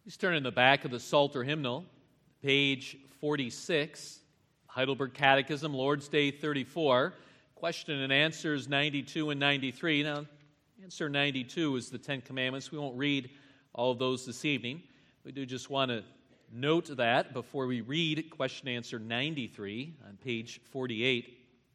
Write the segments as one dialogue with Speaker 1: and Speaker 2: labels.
Speaker 1: Please turn in the back of the Psalter hymnal, page 46, Heidelberg Catechism, Lord's Day 34, question and answers 92 and 93. Now, answer 92 is the Ten Commandments. We won't read all of those this evening. We do just want to note that before we read question and answer 93 on page 48.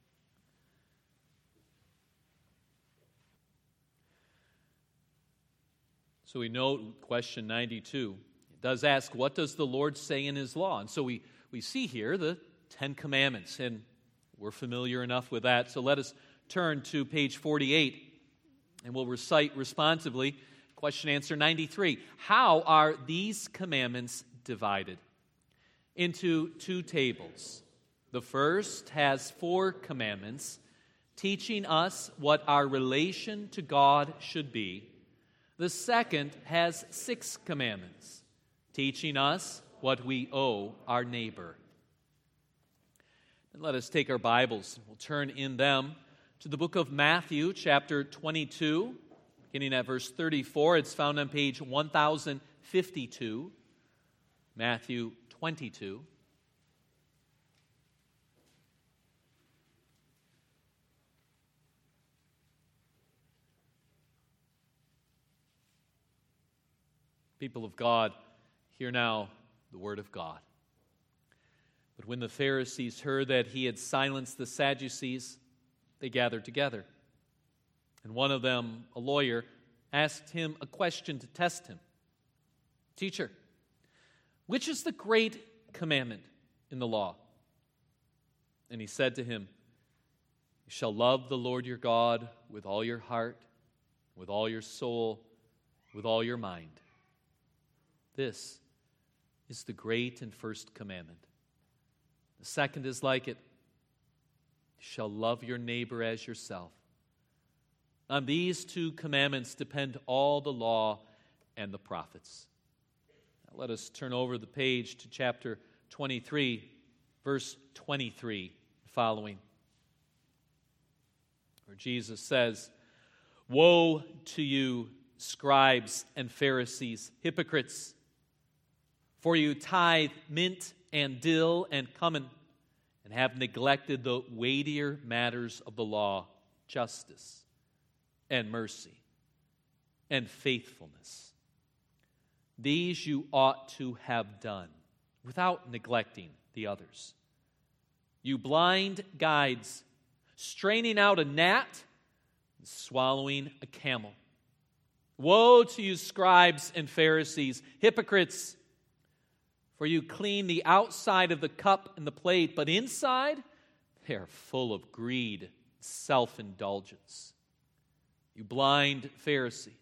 Speaker 1: So we note question 92. It does ask, what does the Lord say in His law? And so we see here the Ten Commandments, and we're familiar enough with that. So let us turn to page 48, and we'll recite responsively question answer 93. How are these commandments divided? Into two tables. The first has 4 commandments, teaching us what our relation to God should be. The second has 6 commandments, teaching us what we owe our neighbor. And let us take our Bibles. We'll turn in them to the book of Matthew, chapter 22, beginning at verse 34. It's found on page 1052, Matthew 22. People of God, hear now the word of God. But when the Pharisees heard that he had silenced the Sadducees, they gathered together. And one of them, a lawyer, asked him a question to test him. Teacher, which is the great commandment in the law? And he said to him, you shall love the Lord your God with all your heart, with all your soul, with all your mind. This is the great and first commandment. The second is like it. You shall love your neighbor as yourself. On these 2 commandments depend all the law and the prophets. Now let us turn over the page to chapter 23, verse 23 following, where Jesus says, woe to you, scribes and Pharisees, hypocrites! For you tithe mint and dill and cumin, and have neglected the weightier matters of the law, justice and mercy and faithfulness. These you ought to have done without neglecting the others. You blind guides, straining out a gnat and swallowing a camel. Woe to you, scribes and Pharisees, hypocrites! For you clean the outside of the cup and the plate, but inside they are full of greed, self-indulgence. You blind Pharisee,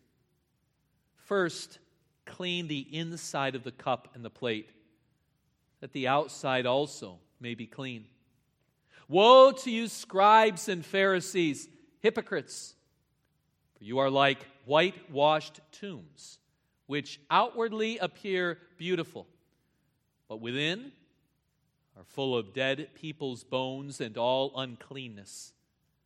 Speaker 1: first clean the inside of the cup and the plate, that the outside also may be clean. Woe to you, scribes and Pharisees, hypocrites! For you are like whitewashed tombs, which outwardly appear beautiful, but within are full of dead people's bones and all uncleanness.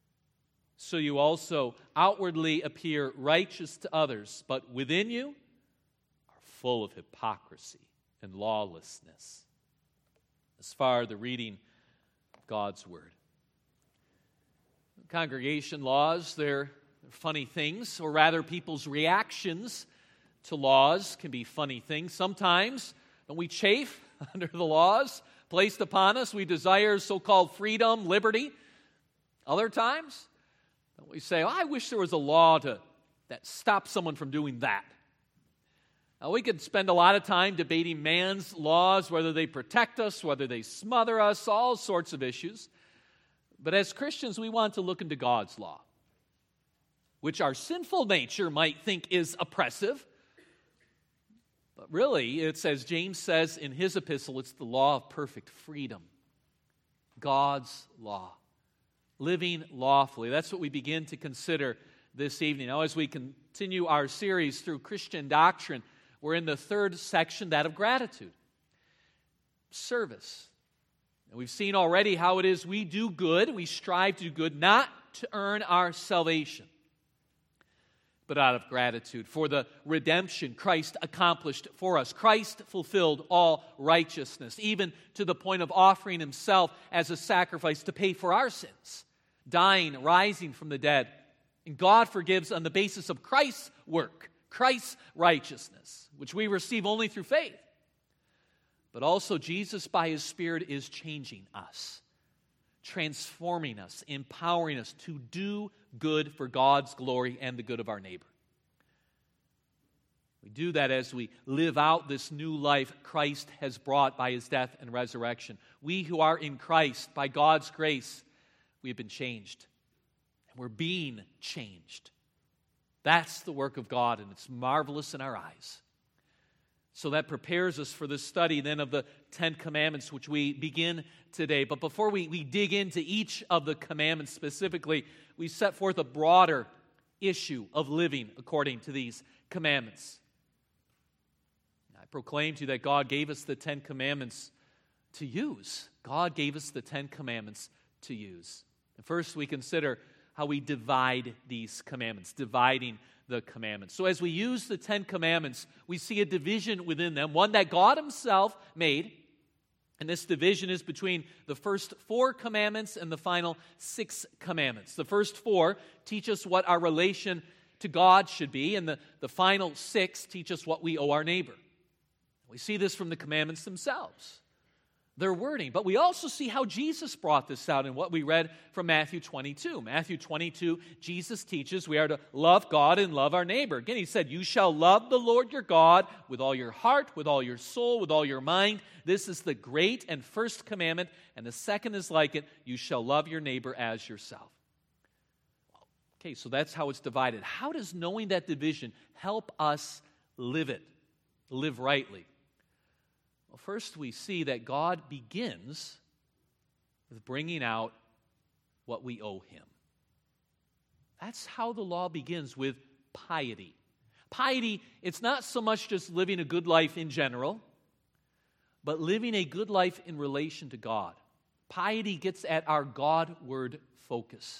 Speaker 1: So you also outwardly appear righteous to others, but within you are full of hypocrisy and lawlessness. As far as the reading of God's Word. Congregation laws, they're funny things, or rather people's reactions to laws can be funny things. Sometimes when we chafe under the laws placed upon us, we desire so-called freedom, liberty. Other times, we say, I wish there was a law that stops someone from doing that. Now, we could spend a lot of time debating man's laws, whether they protect us, whether they smother us, all sorts of issues. But as Christians, we want to look into God's law, which our sinful nature might think is oppressive. But really, it's as James says in his epistle, it's the law of perfect freedom. God's law. Living lawfully. That's what we begin to consider this evening. Now, as we continue our series through Christian doctrine, we're in the 3rd section, that of gratitude. Service. And we've seen already how it is we do good, we strive to do good, not to earn our salvation, but out of gratitude for the redemption Christ accomplished for us. Christ fulfilled all righteousness, even to the point of offering himself as a sacrifice to pay for our sins, dying, rising from the dead. And God forgives on the basis of Christ's work, Christ's righteousness, which we receive only through faith. But also Jesus, by his Spirit, is changing us, transforming us, empowering us to do good for God's glory and the good of our neighbor. We do that as we live out this new life Christ has brought by his death and resurrection. We who are in Christ, by God's grace, we have been changed. And we're being changed. That's the work of God, and it's marvelous in our eyes. So that prepares us for the study then of the Ten Commandments, which we begin today. But before we dig into each of the commandments specifically, we set forth a broader issue of living according to these commandments. I proclaim to you that God gave us the Ten Commandments to use. God gave us the Ten Commandments to use. And first we consider how we divide these commandments, dividing the commandments. So as we use the Ten Commandments, we see a division within them, one that God himself made. And this division is between the first 4 commandments and the final 6 commandments. The first 4 teach us what our relation to God should be, and the final 6 teach us what we owe our neighbor. We see this from the commandments themselves, their wording. But we also see how Jesus brought this out in what we read from Matthew 22. Matthew 22, Jesus teaches we are to love God and love our neighbor. Again, he said, "You shall love the Lord your God with all your heart, with all your soul, with all your mind. This is the great and first commandment, and the second is like it. You shall love your neighbor as yourself." Okay, so that's how it's divided. How does knowing that division help us live it, live rightly? Well, first we see that God begins with bringing out what we owe him. That's how the law begins, with piety. Piety, it's not so much just living a good life in general, but living a good life in relation to God. Piety gets at our God-word focus.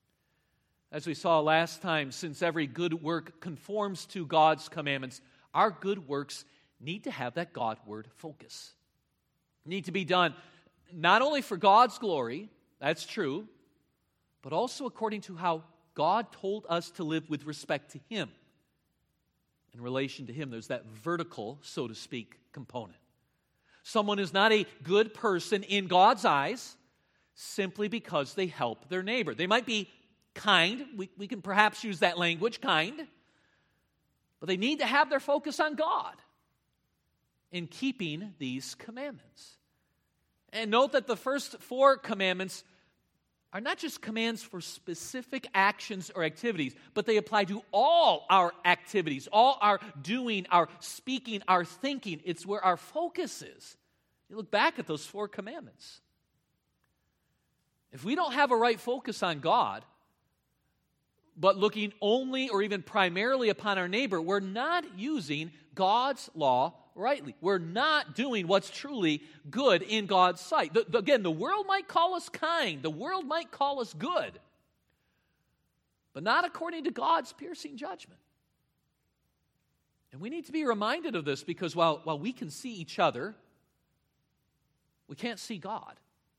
Speaker 1: As we saw last time, since every good work conforms to God's commandments, our good works need to have that God-word focus. Need to be done not only for God's glory, that's true, but also according to how God told us to live with respect to him. In relation to him, there's that vertical, so to speak, component. Someone is not a good person in God's eyes simply because they help their neighbor. They might be kind. We can perhaps use that language, kind. But they need to have their focus on God in keeping these commandments. And note that the first 4 commandments are not just commands for specific actions or activities, but they apply to all our activities, all our doing, our speaking, our thinking. It's where our focus is. You look back at those 4 commandments. If we don't have a right focus on God, but looking only or even primarily upon our neighbor, we're not using God's law rightly. We're not doing what's truly good in God's sight. Again, the world might call us kind. The world might call us good. But not according to God's piercing judgment. And we need to be reminded of this because while we can see each other, we can't see God.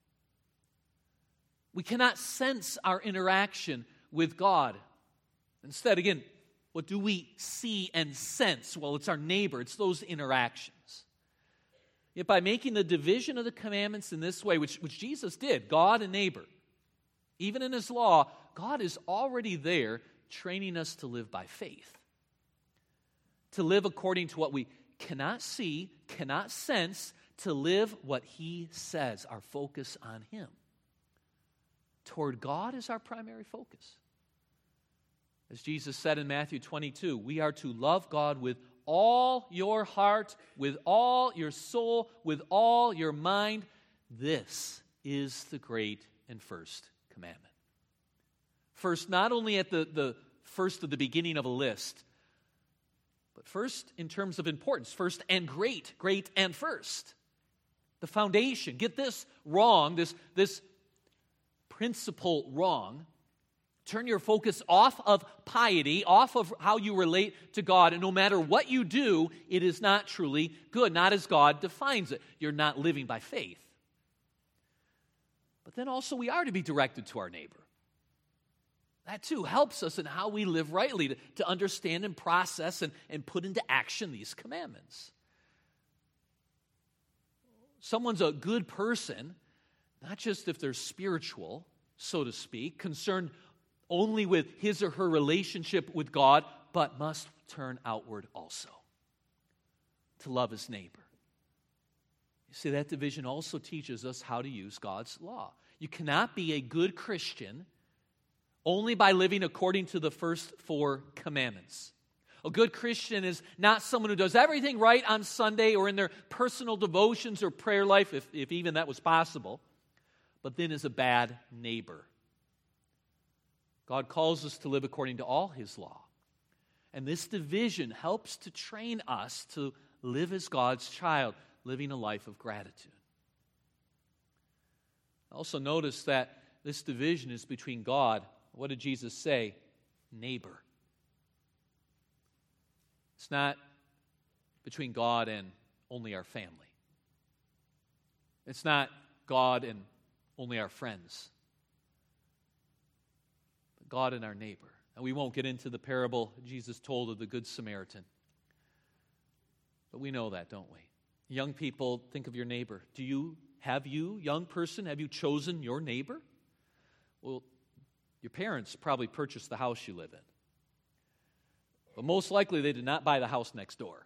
Speaker 1: We cannot sense our interaction with God. Instead, again, what do we see and sense? Well, it's our neighbor. It's those interactions. Yet by making the division of the commandments in this way, which Jesus did, God and neighbor, even in his law, God is already there training us to live by faith. To live according to what we cannot see, cannot sense, to live what he says, our focus on him. Toward God is our primary focus. As Jesus said in Matthew 22, we are to love God with all your heart, with all your soul, with all your mind. This is the great and first commandment. First, not only at the first of the beginning of a list, but first in terms of importance, first and great and first. The foundation. Get this wrong, this principle wrong. Turn your focus off of piety, off of how you relate to God, and no matter what you do, it is not truly good, not as God defines it. You're not living by faith. But then also we are to be directed to our neighbor. That too helps us in how we live rightly, to understand and process and put into action these commandments. Someone's a good person, not just if they're spiritual, so to speak, concerned only with his or her relationship with God, but must turn outward also to love his neighbor. You see, that division also teaches us how to use God's law. You cannot be a good Christian only by living according to the first 4 commandments. A good Christian is not someone who does everything right on Sunday or in their personal devotions or prayer life, if even that was possible, but then is a bad neighbor. God calls us to live according to all his law. And this division helps to train us to live as God's child, living a life of gratitude. Also notice that this division is between God, what did Jesus say? Neighbor. It's not between God and only our family. It's not God and only our friends. But God and our neighbor. And we won't get into the parable Jesus told of the Good Samaritan. But we know that, don't we? Young people, think of your neighbor. Have you, young person, have you chosen your neighbor? Well, your parents probably purchased the house you live in. But most likely they did not buy the house next door.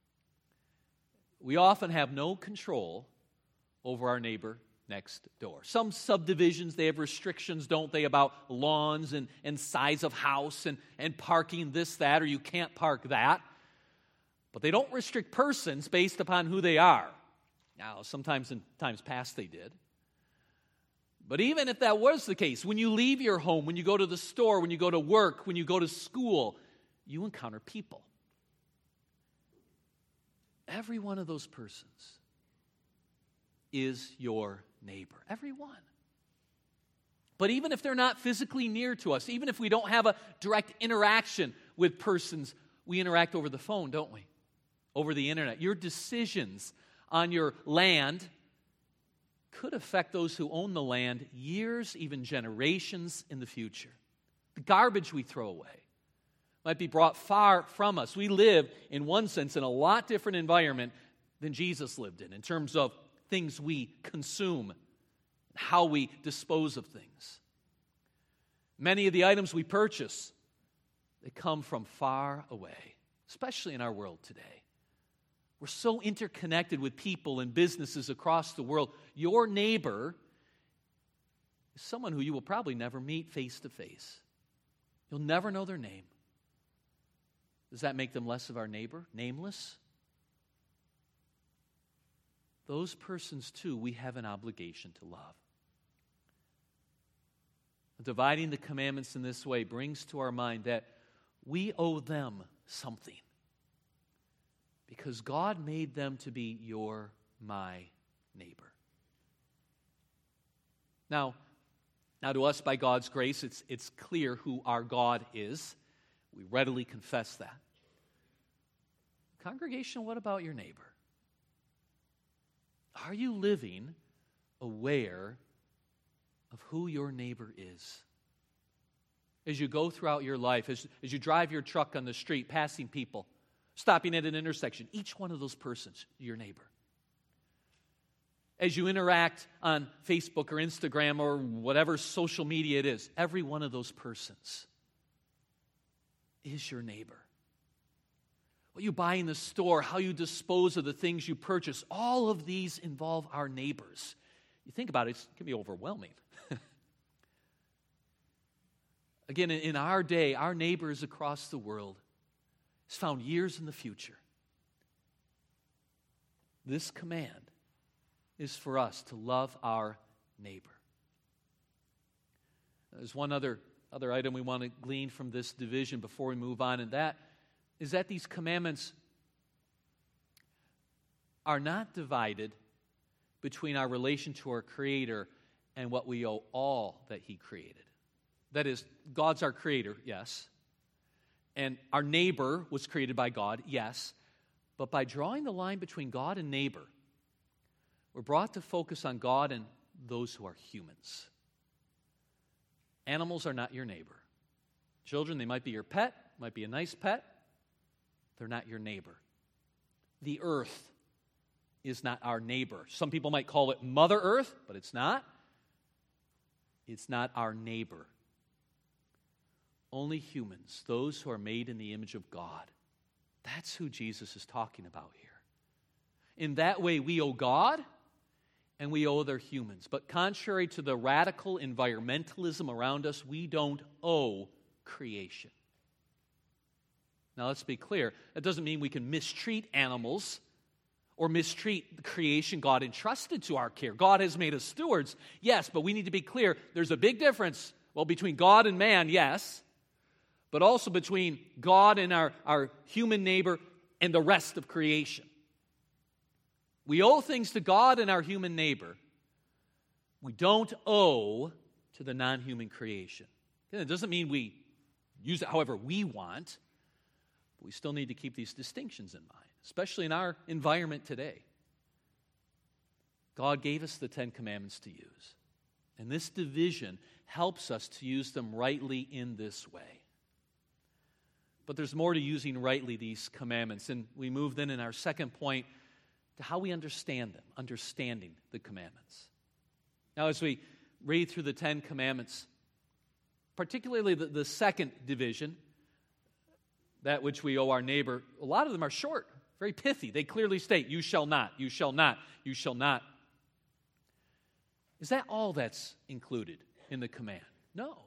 Speaker 1: We often have no control over our neighbor next door. Some subdivisions, they have restrictions, don't they, about lawns and size of house and parking this, that, or you can't park that. But they don't restrict persons based upon who they are. Now, sometimes in times past they did. But even if that was the case, when you leave your home, when you go to the store, when you go to work, when you go to school, you encounter people. Every one of those persons is your neighbor. Every one. But even if they're not physically near to us, even if we don't have a direct interaction with persons, we interact over the phone, don't we? Over the internet. Your decisions on your land could affect those who own the land years, even generations in the future. The garbage we throw away might be brought far from us. We live, in one sense, in a lot different environment than Jesus lived in terms of things we consume, how we dispose of things. Many of the items we purchase, they come from far away, especially in our world today. We're so interconnected with people and businesses across the world. Your neighbor is someone who you will probably never meet face to face. You'll never know their name. Does that make them less of our neighbor? Nameless? Those persons, too, we have an obligation to love. Dividing the commandments in this way brings to our mind that we owe them something. Because God made them to be my neighbor. Now to us, by God's grace, it's clear who our God is. We readily confess that. Congregation, what about your neighbor? Are you living aware of who your neighbor is? As you go throughout your life, as you drive your truck on the street, passing people, stopping at an intersection, each one of those persons, your neighbor. As you interact on Facebook or Instagram or whatever social media it is, every one of those persons is your neighbor. What you buy in the store, how you dispose of the things you purchase, all of these involve our neighbors. You think about it, it can be overwhelming. Again, in our day, our neighbors across the world is found years in the future. This command is for us to love our neighbor. There's one other item we want to glean from this division before we move on, and that is that these commandments are not divided between our relation to our Creator and what we owe all that He created. That is, God's our creator, yes. And our neighbor was created by God, yes. But by drawing the line between God and neighbor, we're brought to focus on God and those who are humans. Animals are not your neighbor. Children, they might be your pet, might be a nice pet. They're not your neighbor. The earth is not our neighbor. Some people might call it Mother Earth, but it's not. It's not our neighbor. Only humans, those who are made in the image of God. That's who Jesus is talking about here. In that way, we owe God and we owe other humans. But contrary to the radical environmentalism around us, we don't owe creation. Now, let's be clear. That doesn't mean we can mistreat animals or mistreat the creation God entrusted to our care. God has made us stewards, yes, but we need to be clear. There's a big difference, between God and man, yes, but also between God and our human neighbor and the rest of creation. We owe things to God and our human neighbor. We don't owe to the non-human creation. And it doesn't mean we use it however we want, but we still need to keep these distinctions in mind, especially in our environment today. God gave us the Ten Commandments to use, and this division helps us to use them rightly in this way. But there's more to using rightly these commandments, and we move then in our second point to how we understand them, understanding the commandments. Now, as we read through the Ten Commandments, particularly the second division, that which we owe our neighbor, a lot of them are short, very pithy. They clearly state, you shall not, you shall not, you shall not. Is that all that's included in the command? No.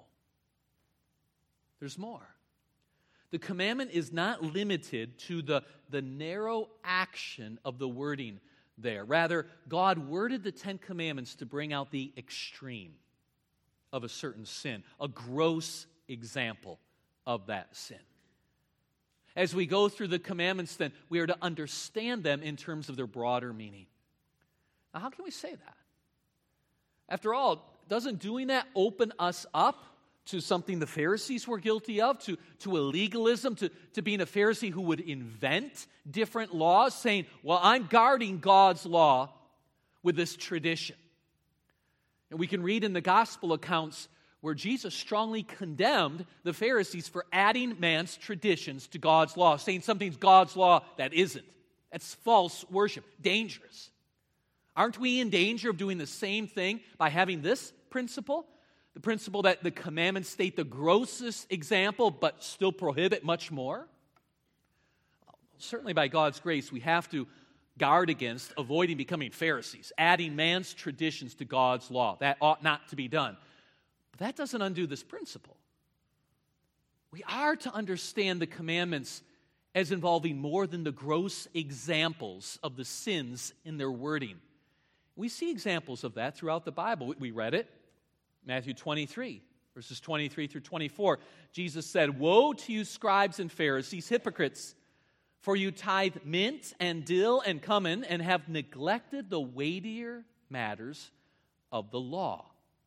Speaker 1: There's more. The commandment is not limited to the narrow action of the wording there. Rather, God worded the Ten Commandments to bring out the extreme of a certain sin, a gross example of that sin. As we go through the commandments, then, we are to understand them in terms of their broader meaning. Now, how can we say that? After all, doesn't doing that open us up to something the Pharisees were guilty of, to a legalism, to being a Pharisee who would invent different laws, saying, well, I'm guarding God's law with this tradition. And we can read in the gospel accounts where Jesus strongly condemned the Pharisees for adding man's traditions to God's law, saying something's God's law that isn't. That's false worship, dangerous. Aren't we in danger of doing the same thing by having this principle? The principle that the commandments state the grossest example, but still prohibit much more? Certainly by God's grace, we have to guard against avoiding becoming Pharisees, adding man's traditions to God's law. That ought not to be done. But that doesn't undo this principle. We are to understand the commandments as involving more than the gross examples of the sins in their wording. We see examples of that throughout the Bible. We read it. Matthew 23, verses 23 through 24. Jesus said, "Woe to you, scribes and Pharisees, hypocrites, for you tithe mint and dill and cumin and have neglected the weightier matters of the law,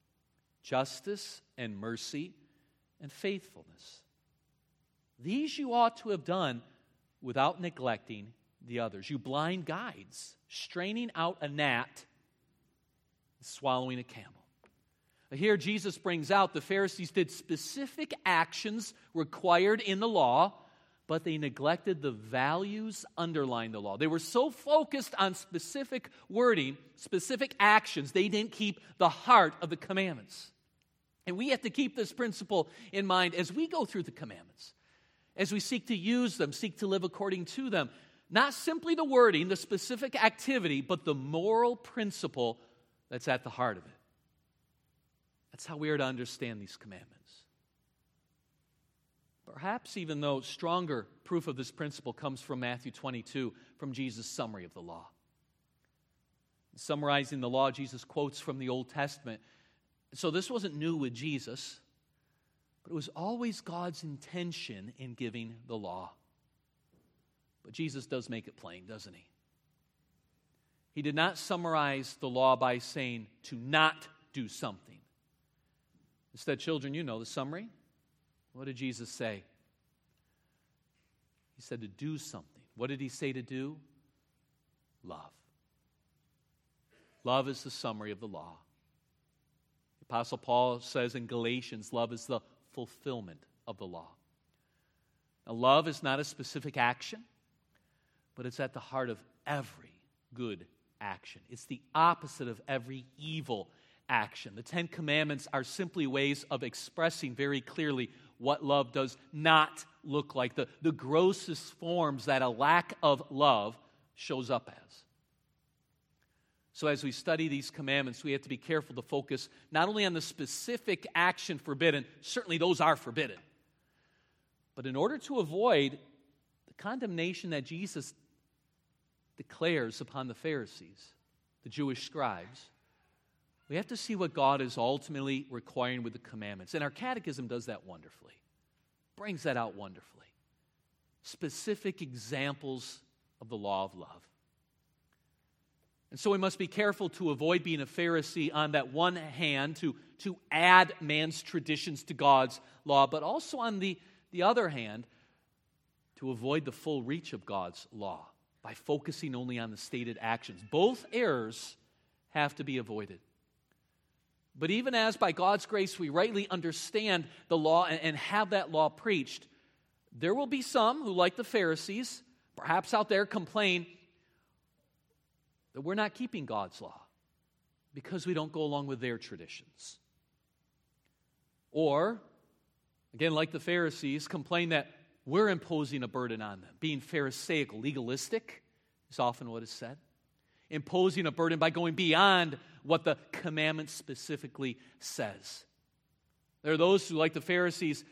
Speaker 1: justice and mercy and faithfulness. These you ought to have done without neglecting the others. You blind guides, straining out a gnat, swallowing a camel." Here Jesus brings out the Pharisees did specific actions required in the law, but they neglected the values underlying the law. They were so focused on specific wording, specific actions, they didn't keep the heart of the commandments. And we have to keep this principle in mind as we go through the commandments, as we seek to use them, seek to live according to them. Not simply the wording, the specific activity, but the moral principle that's at the heart of it. That's how we are to understand these commandments. Perhaps even though stronger proof of this principle comes from Matthew 22, from Jesus' summary of the law. In summarizing the law, Jesus quotes from the Old Testament. So this wasn't new with Jesus, but it was always God's intention in giving the law. But Jesus does make it plain, doesn't he? He did not summarize the law by saying to not do something. Instead, children, you know the summary. What did Jesus say? He said to do something. What did he say to do? Love. Love is the summary of the law. The Apostle Paul says in Galatians, love is the fulfillment of the law. Now, love is not a specific action, but it's at the heart of every good action. It's the opposite of every evil action. The Ten Commandments are simply ways of expressing very clearly what love does not look like, the grossest forms that a lack of love shows up as. So as we study these commandments, we have to be careful to focus not only on the specific action forbidden, certainly those are forbidden, but in order to avoid the condemnation that Jesus declares upon the Pharisees, the Jewish scribes, we have to see what God is ultimately requiring with the commandments. And our catechism does that wonderfully, brings that out wonderfully. Specific examples of the law of love. And so we must be careful to avoid being a Pharisee on that one hand, to add man's traditions to God's law, but also on the other hand, to avoid the full reach of God's law by focusing only on the stated actions. Both errors have to be avoided. But even as by God's grace we rightly understand the law and have that law preached, there will be some who, like the Pharisees, perhaps out there complain that we're not keeping God's law because we don't go along with their traditions. Or, again, like the Pharisees, complain that we're imposing a burden on them. Being Pharisaical, legalistic is often what is said. Imposing a burden by going beyond what the commandment specifically says. There are those who, like the Pharisees,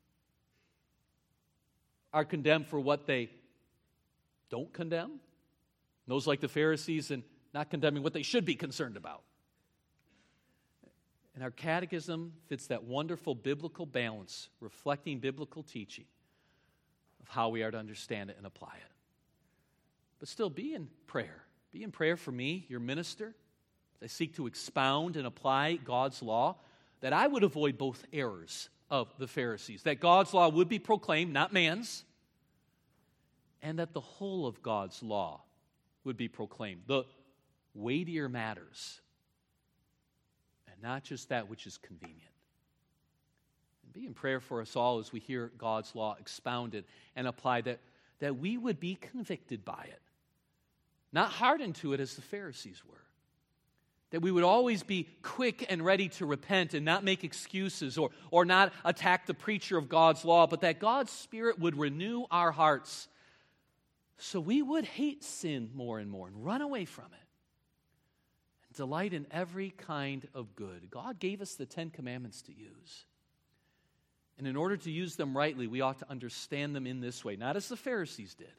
Speaker 1: are condemned for what they don't condemn. Those like the Pharisees and not condemning what they should be concerned about. And our catechism fits that wonderful biblical balance, reflecting biblical teaching of how we are to understand it and apply it. But still, be in prayer. Be in prayer for me, your minister, as I seek to expound and apply God's law, that I would avoid both errors of the Pharisees, that God's law would be proclaimed, not man's, and that the whole of God's law would be proclaimed, the weightier matters, and not just that which is convenient. And be in prayer for us all as we hear God's law expounded and applied, that we would be convicted by it, not hardened to it as the Pharisees were. That we would always be quick and ready to repent and not make excuses or not attack the preacher of God's law, but that God's Spirit would renew our hearts so we would hate sin more and more and run away from it and delight in every kind of good. God gave us the Ten Commandments to use. And in order to use them rightly, we ought to understand them in this way, not as the Pharisees did.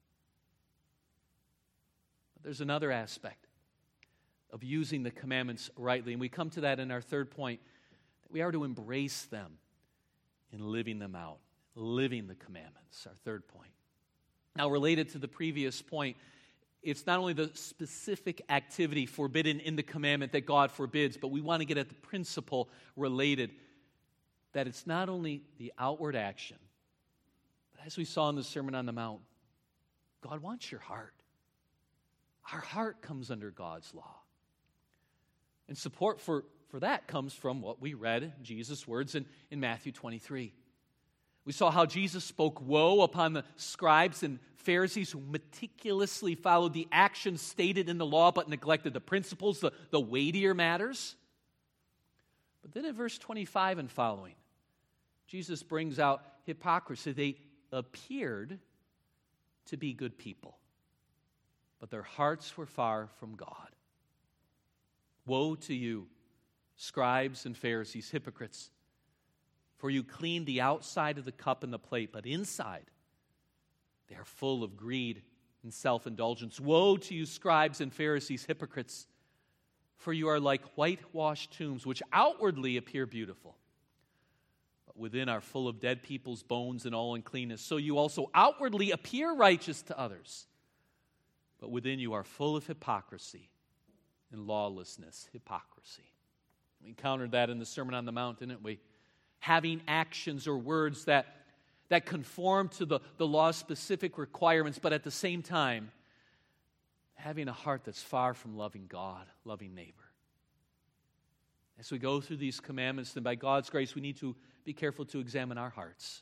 Speaker 1: But there's another aspect of using the commandments rightly, and we come to that in our third point, that we are to embrace them in living them out, living the commandments, our third point. Now, related to the previous point, it's not only the specific activity forbidden in the commandment that God forbids, but we want to get at the principle related, that it's not only the outward action, but as we saw in the Sermon on the Mount, God wants your heart. Our heart comes under God's law. And support for that comes from what we read, Jesus' words in Matthew 23. We saw how Jesus spoke woe upon the scribes and Pharisees who meticulously followed the actions stated in the law but neglected the principles, the weightier matters. But then in verse 25 and following, Jesus brings out hypocrisy. They appeared to be good people, but their hearts were far from God. Woe to you, scribes and Pharisees, hypocrites! For you clean the outside of the cup and the plate, but inside they are full of greed and self-indulgence. Woe to you, scribes and Pharisees, hypocrites! For you are like whitewashed tombs, which outwardly appear beautiful, but within are full of dead people's bones and all uncleanness. So you also outwardly appear righteous to others, but within you are full of hypocrisy and lawlessness. Hypocrisy. We encountered that in the Sermon on the Mount, didn't we? Having actions or words that conform to the law's specific requirements, but at the same time, having a heart that's far from loving God, loving neighbor. As we go through these commandments, then by God's grace, we need to be careful to examine our hearts,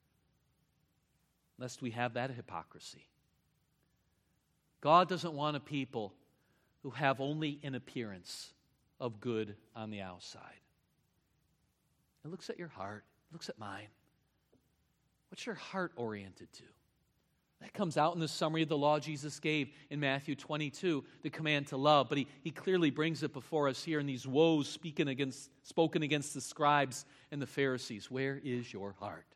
Speaker 1: lest we have that hypocrisy. God doesn't want a people who have only an appearance of good on the outside. It looks at your heart. It looks at mine. What's your heart oriented to? That comes out in the summary of the law Jesus gave in Matthew 22, the command to love. But he clearly brings it before us here in these woes spoken against the scribes and the Pharisees. Where is your heart?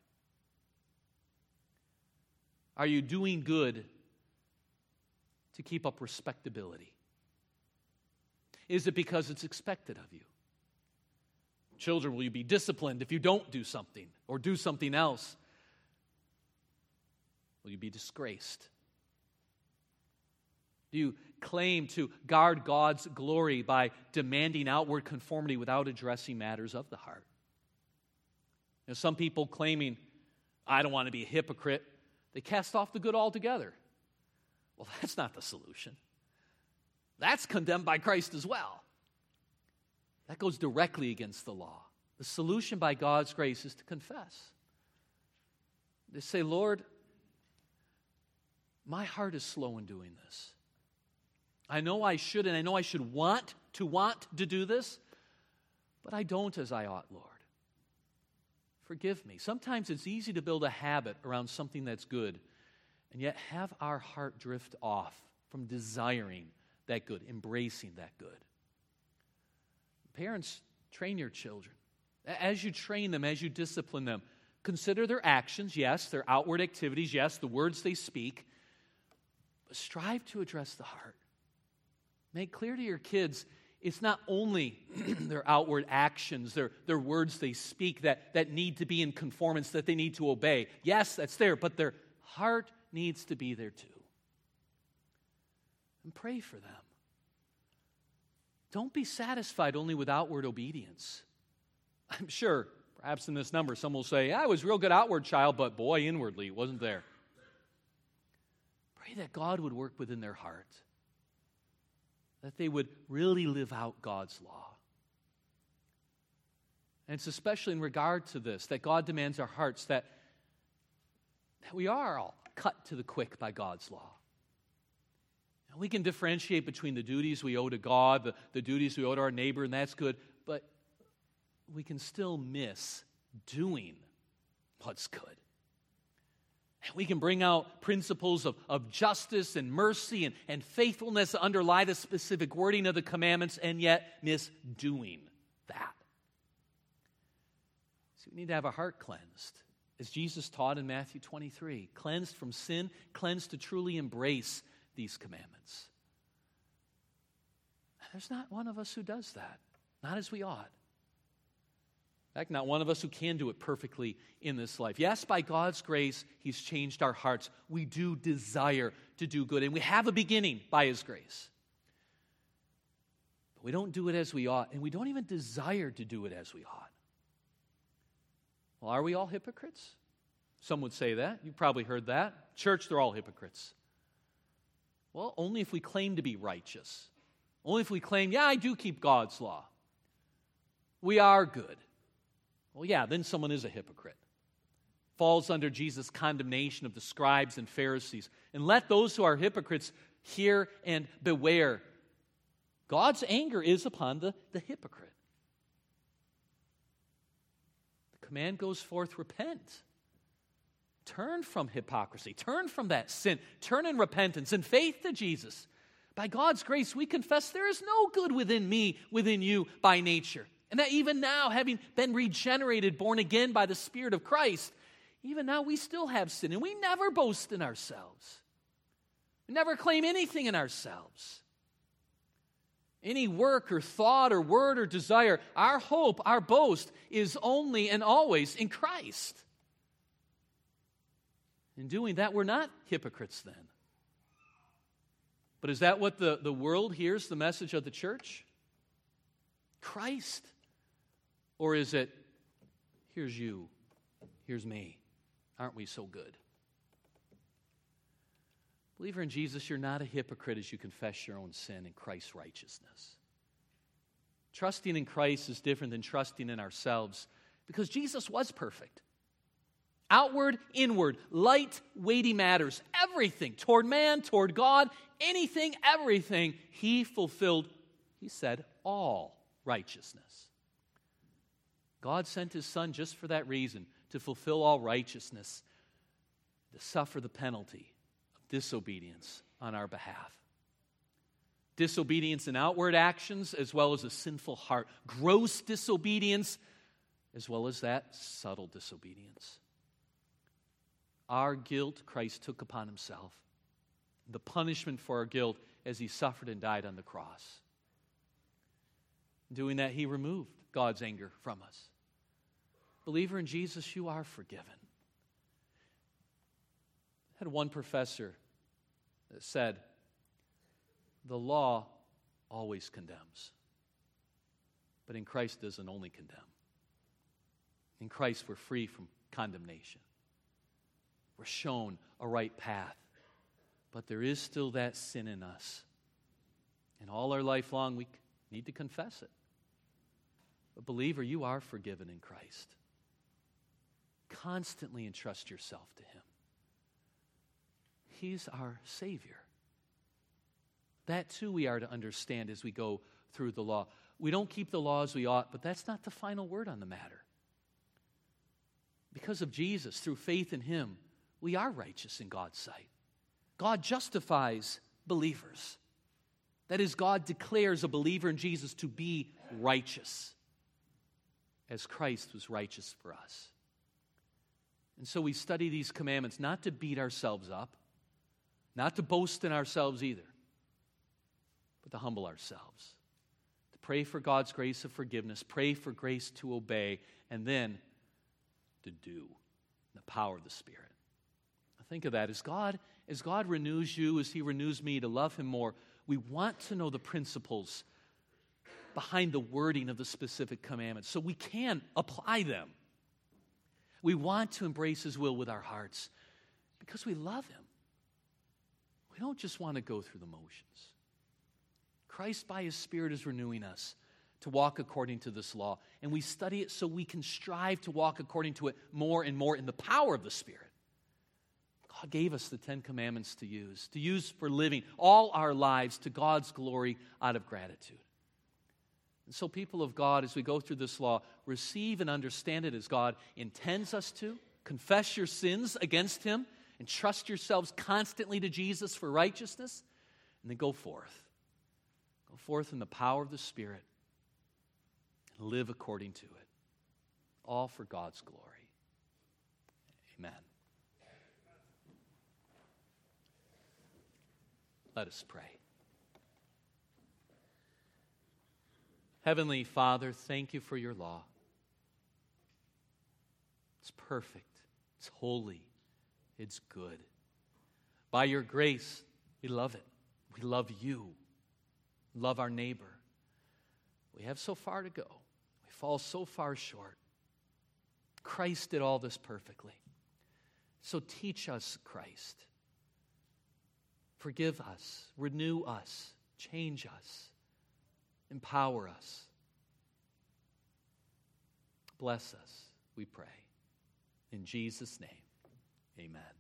Speaker 1: Are you doing good to keep up respectability? Is it because it's expected of you? Children, will you be disciplined if you don't do something or do something else? Will you be disgraced? Do you claim to guard God's glory by demanding outward conformity without addressing matters of the heart? Some people claiming, I don't want to be a hypocrite, they cast off the good altogether. Well, that's not the solution. That's condemned by Christ as well. That goes directly against the law. The solution by God's grace is to confess. To say, Lord, my heart is slow in doing this. I know I should, and I know I should want to do this, but I don't as I ought, Lord. Forgive me. Sometimes it's easy to build a habit around something that's good, and yet have our heart drift off from desiring that good, embracing that good. Parents, train your children. As you train them, as you discipline them, consider their actions, yes, their outward activities, yes, the words they speak, but strive to address the heart. Make clear to your kids, it's not only their outward actions, their words they speak that need to be in conformance, that they need to obey. Yes, that's there, but their heart needs to be there too. And pray for them. Don't be satisfied only with outward obedience. I'm sure, perhaps in this number, some will say, I was a real good outward child, but boy, inwardly, it wasn't there. Pray that God would work within their heart, that they would really live out God's law. And it's especially in regard to this, that God demands our hearts, that we are all cut to the quick by God's law. And we can differentiate between the duties we owe to God, the duties we owe to our neighbor, and that's good, but we can still miss doing what's good. And we can bring out principles of justice and mercy and faithfulness that underlie the specific wording of the commandments and yet miss doing that. So we need to have our heart cleansed, as Jesus taught in Matthew 23. Cleansed from sin, cleansed to truly embrace these commandments. And there's not one of us who does that, not as we ought. In fact, not one of us who can do it perfectly in this life. Yes, by God's grace, He's changed our hearts. We do desire to do good, and we have a beginning by His grace. But we don't do it as we ought, and we don't even desire to do it as we ought. Well, are we all hypocrites? Some would say that. You've probably heard that. Church, they're all hypocrites. Well, only if we claim to be righteous. Only if we claim, yeah, I do keep God's law. We are good. Well, yeah, then someone is a hypocrite. Falls under Jesus' condemnation of the scribes and Pharisees. And let those who are hypocrites hear and beware. God's anger is upon the hypocrite. The command goes forth, repent. Turn from hypocrisy. Turn from that sin. Turn in repentance and faith to Jesus. By God's grace, we confess there is no good within me, within you, by nature. And that even now, having been regenerated, born again by the Spirit of Christ, even now we still have sin. And we never boast in ourselves. We never claim anything in ourselves. Any work or thought or word or desire, our hope, our boast is only and always in Christ. In doing that, we're not hypocrites then. But is that what the world hears, the message of the church? Christ Or is it, here's you, here's me, aren't we so good? Believer in Jesus, you're not a hypocrite as you confess your own sin in Christ's righteousness. Trusting in Christ is different than trusting in ourselves because Jesus was perfect. Outward, inward, light, weighty matters, everything, toward man, toward God, anything, everything, he fulfilled, he said, all righteousness. God sent his Son just for that reason, to fulfill all righteousness, to suffer the penalty of disobedience on our behalf. Disobedience in outward actions as well as a sinful heart. Gross disobedience as well as that subtle disobedience. Our guilt Christ took upon himself. The punishment for our guilt as he suffered and died on the cross. Doing that, he removed God's anger from us. Believer in Jesus, you are forgiven. I had one professor that said, the law always condemns, but in Christ doesn't only condemn. In Christ, we're free from condemnation. We're shown a right path, but there is still that sin in us. And all our life long, we need to confess it. But believer, you are forgiven in Christ. Constantly entrust yourself to him. He's our Savior. That too we are to understand as we go through the law. We don't keep the law as we ought, but that's not the final word on the matter. Because of Jesus, through faith in him, we are righteous in God's sight. God justifies believers. That is, God declares a believer in Jesus to be righteous, as Christ was righteous for us. And so we study these commandments not to beat ourselves up, not to boast in ourselves either, but to humble ourselves, to pray for God's grace of forgiveness, pray for grace to obey, and then to do the power of the Spirit. Think of that. As God renews you, as he renews me to love him more, we want to know the principles behind the wording of the specific commandments so we can apply them. We want to embrace his will with our hearts because we love him. We don't just want to go through the motions. Christ, by his Spirit, is renewing us to walk according to this law. And we study it so we can strive to walk according to it more and more in the power of the Spirit. God gave us the 10 Commandments to use for living all our lives to God's glory out of gratitude. And so, people of God, as we go through this law, receive and understand it as God intends us to. Confess your sins against him and trust yourselves constantly to Jesus for righteousness. And then go forth. Go forth in the power of the Spirit and live according to it. All for God's glory. Amen. Let us pray. Heavenly Father, thank you for your law. It's perfect. It's holy. It's good. By your grace, we love it. We love you. We love our neighbor. We have so far to go. We fall so far short. Christ did all this perfectly. So teach us, Christ. Forgive us, renew us, change us, empower us. Bless us, we pray. In Jesus' name, amen.